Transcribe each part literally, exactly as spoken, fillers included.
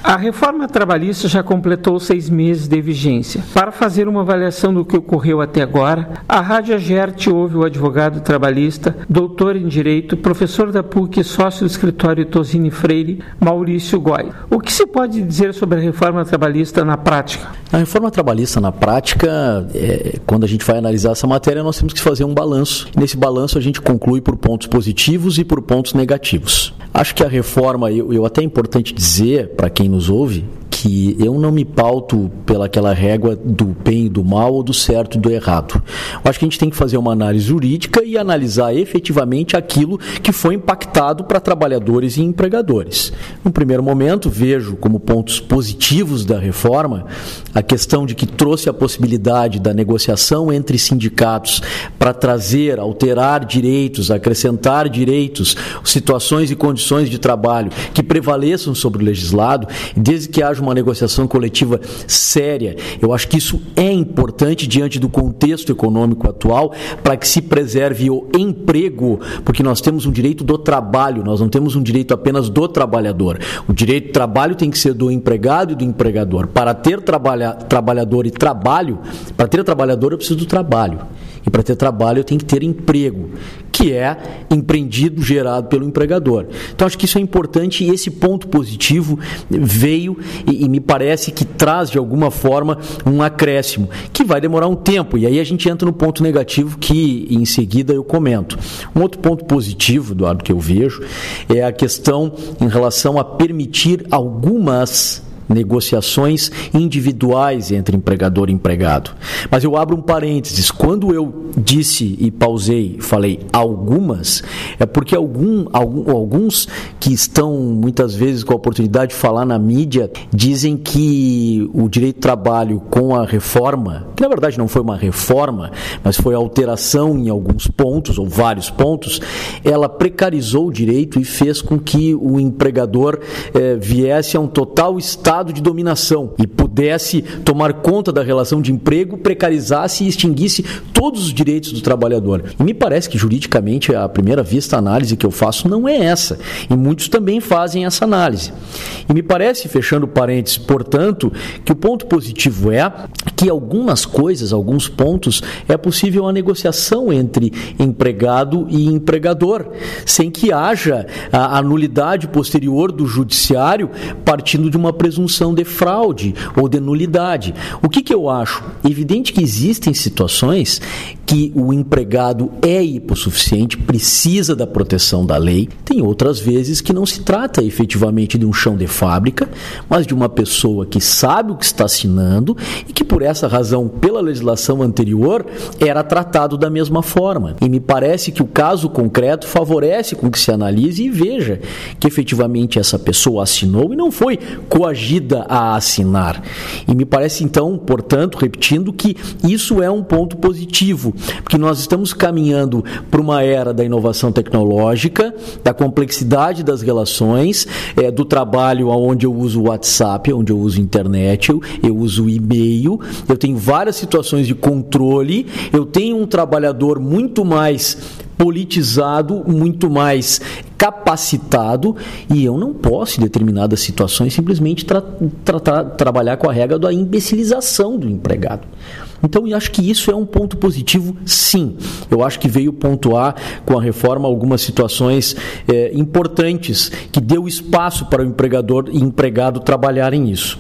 A reforma trabalhista já completou seis meses de vigência. Para fazer uma avaliação do que ocorreu até agora, a Rádio Agerte ouve o advogado trabalhista, doutor em Direito, professor da P U C, sócio do escritório Tosini Freire, Maurício Goy. O que se pode dizer sobre a reforma trabalhista na prática? A reforma trabalhista na prática, é, quando a gente vai analisar essa matéria, nós temos que fazer um balanço. Nesse balanço a gente conclui por pontos positivos e por pontos negativos. Acho que a reforma, eu, eu até é importante dizer para quem nos ouve, que eu não me pauto pelaquela régua do bem e do mal ou do certo e do errado. Eu acho que a gente tem que fazer uma análise jurídica e analisar efetivamente aquilo que foi impactado para trabalhadores e empregadores. No primeiro momento, vejo como pontos positivos da reforma a questão de que trouxe a possibilidade da negociação entre sindicatos para trazer, alterar direitos, acrescentar direitos, situações e condições de trabalho que prevaleçam sobre o legislado, desde que haja uma negociação coletiva séria. Eu acho que isso é importante diante do contexto econômico atual para que se preserve o emprego, porque nós temos um direito do trabalho, nós não temos um direito apenas do trabalhador. O direito do trabalho tem que ser do empregado e do empregador. Para ter trabalha, trabalhador e trabalho, para ter trabalhador eu preciso do trabalho. E para ter trabalho eu tenho que ter emprego, que é empreendido, gerado pelo empregador. Então acho que isso é importante e esse ponto positivo veio e, e me parece que traz de alguma forma um acréscimo, que vai demorar um tempo. E aí a gente entra no ponto negativo que em seguida eu comento. Um outro ponto positivo, Eduardo, que eu vejo é a questão em relação a permitir algumas negociações individuais entre empregador e empregado. Mas eu abro um parênteses. Quando eu disse e pausei, falei algumas, é porque algum, algum, alguns que estão muitas vezes com a oportunidade de falar na mídia dizem que o direito do trabalho com a reforma, que na verdade não foi uma reforma, mas foi alteração em alguns pontos, ou vários pontos, ela precarizou o direito e fez com que o empregador eh, viesse a um total estado de dominação e pudesse tomar conta da relação de emprego, precarizasse e extinguisse todos os direitos do trabalhador. E me parece que juridicamente à primeira vista a análise que eu faço não é essa. E muitos também fazem essa análise. E me parece, fechando parênteses, portanto, que o ponto positivo é que algumas coisas, alguns pontos, é possível a negociação entre empregado e empregador, sem que haja a nulidade posterior do judiciário partindo de uma presunção de fraude ou de nulidade. O que que eu acho? Evidente que existem situações que o empregado é hipossuficiente, precisa da proteção da lei. Tem outras vezes que não se trata efetivamente de um chão de fábrica, mas de uma pessoa que sabe o que está assinando e que por essa razão, pela legislação anterior, era tratado da mesma forma. E me parece que o caso concreto favorece com que se analise e veja que efetivamente essa pessoa assinou e não foi coagida a assinar. E me parece então, portanto, repetindo, que isso é um ponto positivo, porque nós estamos caminhando para uma era da inovação tecnológica, da complexidade das relações, é, do trabalho onde eu uso o WhatsApp, onde eu uso a internet, eu, eu uso o e-mail, eu tenho várias situações de controle, eu tenho um trabalhador muito mais politizado, muito mais capacitado, e eu não posso, em determinadas situações, simplesmente tra- tra- tra- trabalhar com a regra da imbecilização do empregado. Então, eu acho que isso é um ponto positivo, sim. Eu acho que veio pontuar com a reforma algumas situações é, importantes, que deu espaço para o empregador e empregado trabalharem nisso.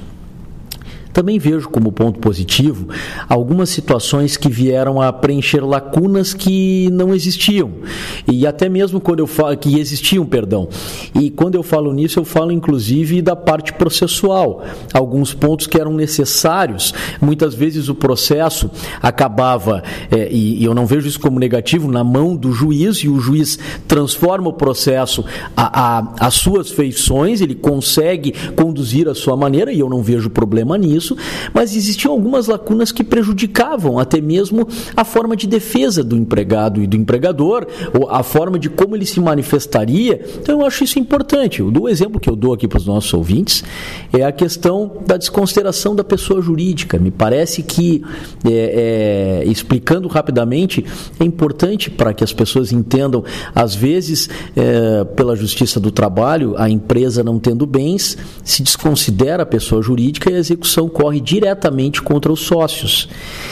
Também vejo como ponto positivo algumas situações que vieram a preencher lacunas que não existiam, e até mesmo quando eu falo que existiam, perdão. E quando eu falo nisso, eu falo inclusive da parte processual. Alguns pontos que eram necessários, muitas vezes o processo acabava, é, e, e eu não vejo isso como negativo, na mão do juiz, e o juiz transforma o processo a, a, a suas feições, ele consegue conduzir a sua maneira, e eu não vejo problema nisso. isso, mas existiam algumas lacunas que prejudicavam até mesmo a forma de defesa do empregado e do empregador, ou a forma de como ele se manifestaria. Então eu acho isso importante. O exemplo que eu dou aqui para os nossos ouvintes é a questão da desconsideração da pessoa jurídica. Me parece que, é, é, explicando rapidamente, é importante para que as pessoas entendam, às vezes, é, pela Justiça do Trabalho, a empresa não tendo bens, se desconsidera a pessoa jurídica e a execução corre diretamente contra os sócios.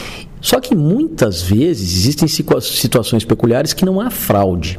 Só que muitas vezes existem situações peculiares que não há fraude.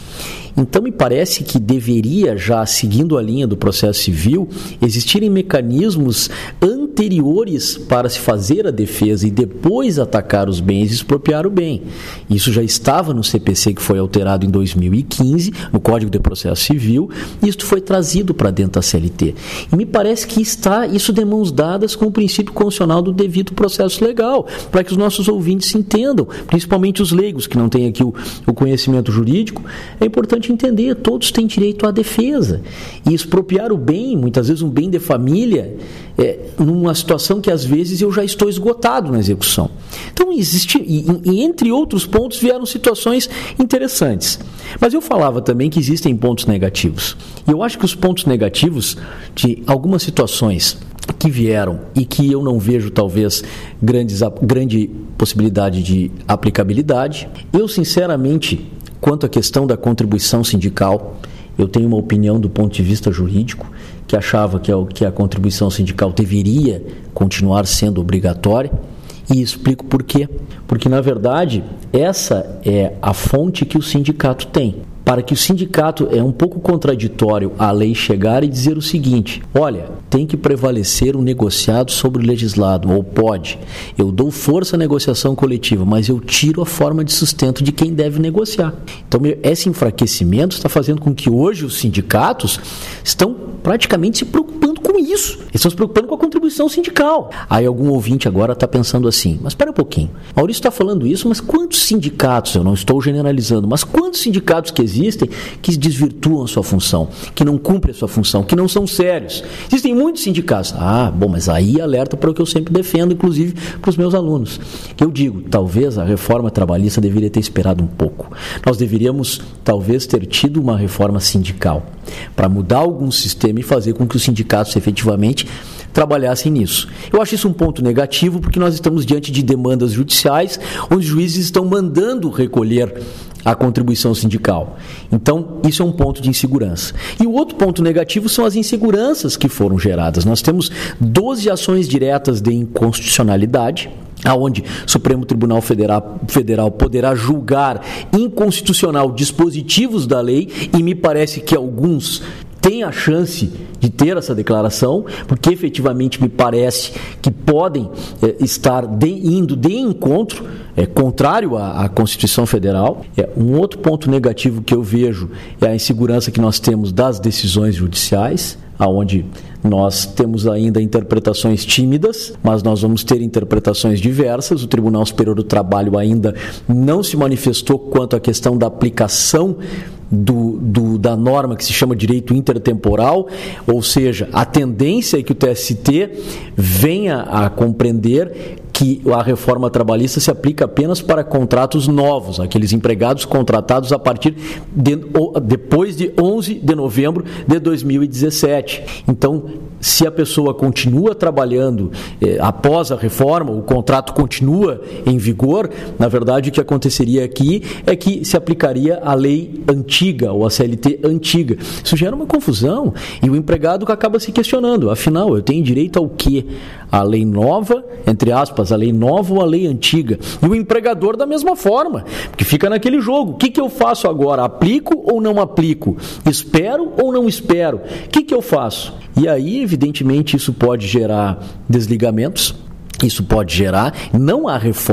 Então, me parece que deveria, já seguindo a linha do processo civil, existirem mecanismos anteriores para se fazer a defesa e depois atacar os bens e expropriar o bem. Isso já estava no C P C, que foi alterado em dois mil e quinze, no Código de Processo Civil, e isto foi trazido para dentro da C L T. E me parece que está isso de mãos dadas com o princípio constitucional do devido processo legal, para que os nossos ouvintes se entendam, principalmente os leigos que não têm aqui o, o conhecimento jurídico. É importante entender, todos têm direito à defesa. E expropriar o bem, muitas vezes um bem de família, é, numa situação que às vezes eu já estou esgotado na execução. Então existe, e, e entre outros pontos vieram situações interessantes. Mas eu falava também que existem pontos negativos. E eu acho que os pontos negativos de algumas situações que vieram e que eu não vejo talvez grandes, grande possibilidade de aplicabilidade, eu sinceramente, quanto à questão da contribuição sindical, eu tenho uma opinião do ponto de vista jurídico, que achava que a, que a contribuição sindical deveria continuar sendo obrigatória, e explico por quê. Porque, na verdade, essa é a fonte que o sindicato tem. Para que o sindicato, é um pouco contraditório a lei chegar e dizer o seguinte: olha, tem que prevalecer o negociado sobre o legislado, ou pode. Eu dou força à negociação coletiva, mas eu tiro a forma de sustento de quem deve negociar. Então, esse enfraquecimento está fazendo com que hoje os sindicatos estão praticamente se preocupando com isso. Eles estão se preocupando com a contribuição sindical. Aí algum ouvinte agora está pensando assim: mas espera um pouquinho, Maurício está falando isso, mas quantos sindicatos, eu não estou generalizando, mas quantos sindicatos que existem existem que desvirtuam a sua função, que não cumprem a sua função, que não são sérios? Existem muitos sindicatos. Ah, bom, mas aí alerta para o que eu sempre defendo, inclusive para os meus alunos. Eu digo, talvez a reforma trabalhista deveria ter esperado um pouco. Nós deveríamos, talvez, ter tido uma reforma sindical para mudar algum sistema e fazer com que os sindicatos efetivamente trabalhassem nisso. Eu acho isso um ponto negativo, porque nós estamos diante de demandas judiciais, onde os juízes estão mandando recolher a contribuição sindical. Então, isso é um ponto de insegurança. E o outro ponto negativo são as inseguranças que foram geradas. Nós temos doze ações diretas de inconstitucionalidade, aonde o Supremo Tribunal Federal, Federal poderá julgar inconstitucional dispositivos da lei, e me parece que alguns têm a chance de ter essa declaração, porque efetivamente me parece que podem é, estar de, indo de encontro, é, contrário à, à Constituição Federal. É, um outro ponto negativo que eu vejo é a insegurança que nós temos das decisões judiciais, aonde nós temos ainda interpretações tímidas, mas nós vamos ter interpretações diversas. O Tribunal Superior do Trabalho ainda não se manifestou quanto à questão da aplicação Do, do, da norma que se chama direito intertemporal, ou seja, a tendência é que o T S T venha a compreender que a reforma trabalhista se aplica apenas para contratos novos, aqueles empregados contratados a partir de, depois de onze de novembro de dois mil e dezessete. Então, se a pessoa continua trabalhando eh, após a reforma, o contrato continua em vigor, na verdade o que aconteceria aqui é que se aplicaria a lei antiga, ou a C L T antiga. Isso gera uma confusão, e o empregado acaba se questionando: afinal, eu tenho direito ao quê? A lei nova, entre aspas, a lei nova ou a lei antiga? E o empregador da mesma forma, porque fica naquele jogo: o que, que eu faço agora? Aplico ou não aplico? Espero ou não espero? O que, que eu faço? E aí, evidentemente, isso pode gerar desligamentos, isso pode gerar, não a reforma,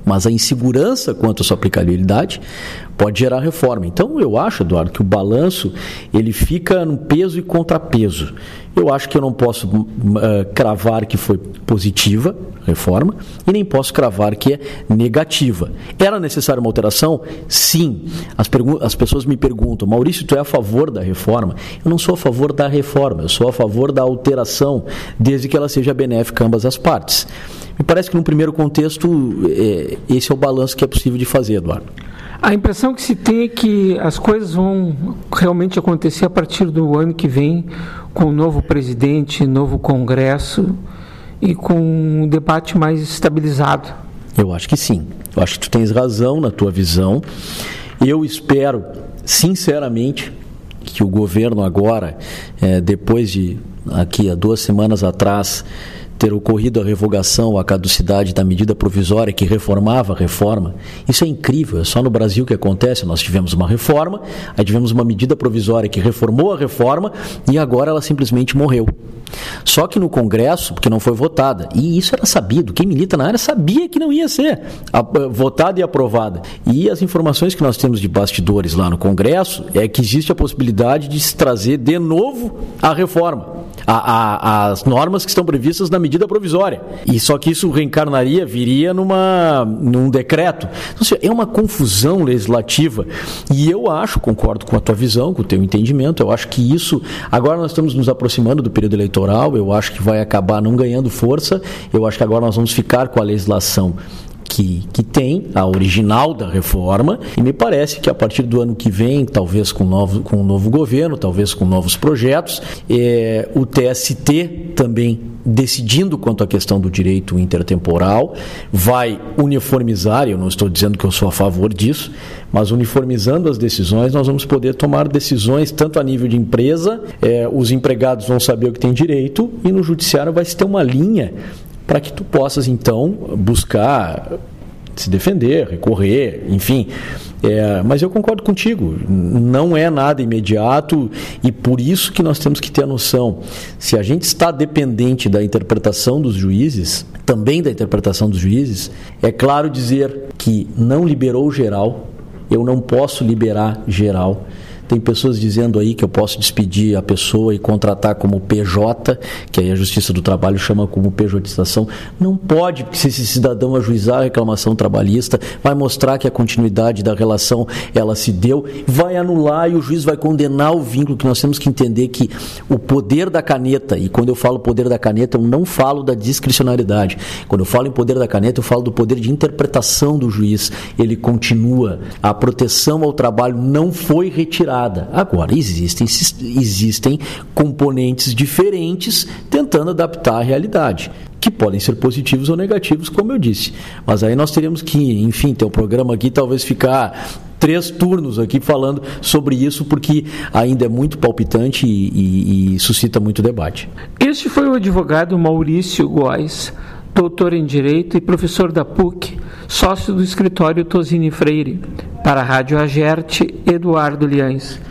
mas a insegurança quanto à sua aplicabilidade pode gerar reforma. Então, eu acho, Eduardo, que o balanço ele fica no peso e contrapeso. Eu acho que eu não posso uh, cravar que foi positiva a reforma e nem posso cravar que é negativa. Era necessária uma alteração? Sim. As, pergu- as pessoas me perguntam, Maurício, tu é a favor da reforma? Eu não sou a favor da reforma, eu sou a favor da alteração, desde que ela seja benéfica a ambas as partes. Me parece que, num primeiro contexto, é, esse é o balanço que é possível de fazer, Eduardo. A impressão que se tem é que as coisas vão realmente acontecer a partir do ano que vem, com o novo presidente, novo Congresso e com um debate mais estabilizado. Eu acho que sim. Eu acho que tu tens razão na tua visão. Eu espero, sinceramente, que o governo agora, é, depois de, aqui há duas semanas atrás, ter ocorrido a revogação, a caducidade da medida provisória que reformava a reforma. Isso é incrível, é só no Brasil que acontece. Nós tivemos uma reforma, aí tivemos uma medida provisória que reformou a reforma e agora ela simplesmente morreu. Só que no Congresso, porque não foi votada, e isso era sabido, quem milita na área sabia que não ia ser votada e aprovada. E as informações que nós temos de bastidores lá no Congresso é que existe a possibilidade de se trazer de novo a reforma. A, a, as normas que estão previstas na medida provisória. E só que isso reencarnaria, viria numa, num decreto. Então, é uma confusão legislativa. E eu acho, concordo com a tua visão, com o teu entendimento, eu acho que isso, agora nós estamos nos aproximando do período eleitoral, eu acho que vai acabar não ganhando força, eu acho que agora nós vamos ficar com a legislação Que, que tem, a original da reforma, e me parece que a partir do ano que vem, talvez com, novo, com um novo governo, talvez com novos projetos, é, o T S T também decidindo quanto à questão do direito intertemporal, vai uniformizar, eu não estou dizendo que eu sou a favor disso, mas uniformizando as decisões, nós vamos poder tomar decisões tanto a nível de empresa, é, os empregados vão saber o que tem direito, e no judiciário vai se ter uma linha para que tu possas, então, buscar se defender, recorrer, enfim. É, mas eu concordo contigo, não é nada imediato e por isso que nós temos que ter a noção. Se a gente está dependente da interpretação dos juízes, também da interpretação dos juízes, é claro dizer que não liberou geral, eu não posso liberar geral. Tem pessoas dizendo aí que eu posso despedir a pessoa e contratar como P J, que aí a Justiça do Trabalho chama como pejotização. Não pode, porque se esse cidadão ajuizar a reclamação trabalhista, vai mostrar que a continuidade da relação ela se deu, vai anular e o juiz vai condenar o vínculo, que nós temos que entender que o poder da caneta, e quando eu falo poder da caneta, eu não falo da discricionariedade. Quando eu falo em poder da caneta, eu falo do poder de interpretação do juiz. Ele continua. A proteção ao trabalho não foi retirada. Agora, existem, existem componentes diferentes tentando adaptar a realidade, que podem ser positivos ou negativos, como eu disse. Mas aí nós teríamos que, enfim, ter um programa aqui, talvez ficar três turnos aqui falando sobre isso, porque ainda é muito palpitante e, e, e suscita muito debate. Este foi o advogado Maurício Góes, doutor em Direito e professor da P U C, sócio do escritório Tosini Freire. Para a Rádio Agerte, Eduardo Liães.